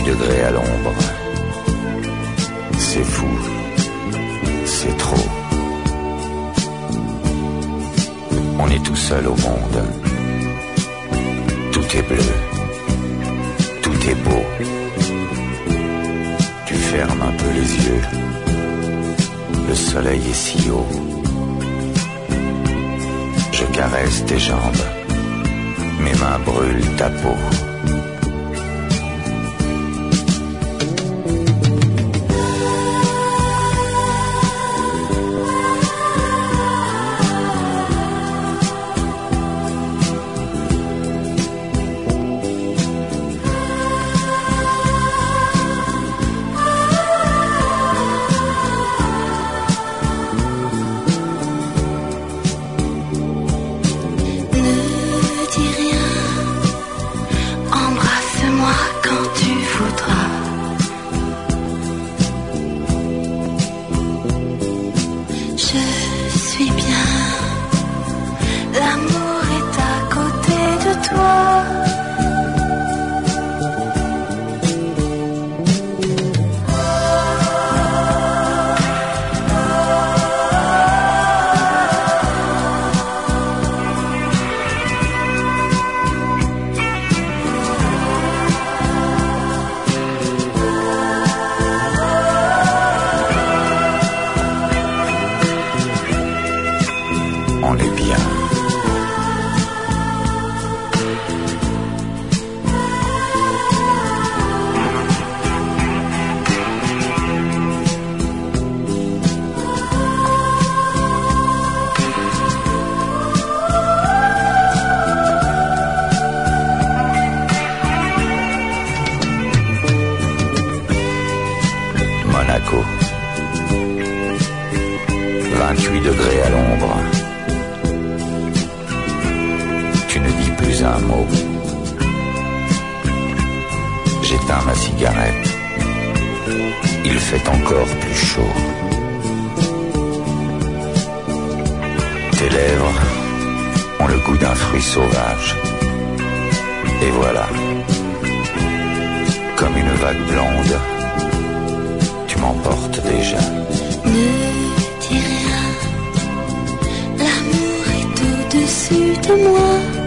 degrés à l'ombre. C'est fou, c'est trop. On est tout seul au monde. Tout est bleu, tout est beau. Tu fermes un peu les yeux. Le soleil est si haut. Je caresse tes jambes. Mes mains brûlent ta peau. On est bien. Monaco. 28 degrés à l'ombre. Tu ne dis plus un mot. J'éteins ma cigarette. Il fait encore plus chaud. Tes lèvres ont le goût d'un fruit sauvage. Et voilà, comme une vague blonde, tu m'emportes déjà. Ne dis rien, l'amour est au-dessus de moi.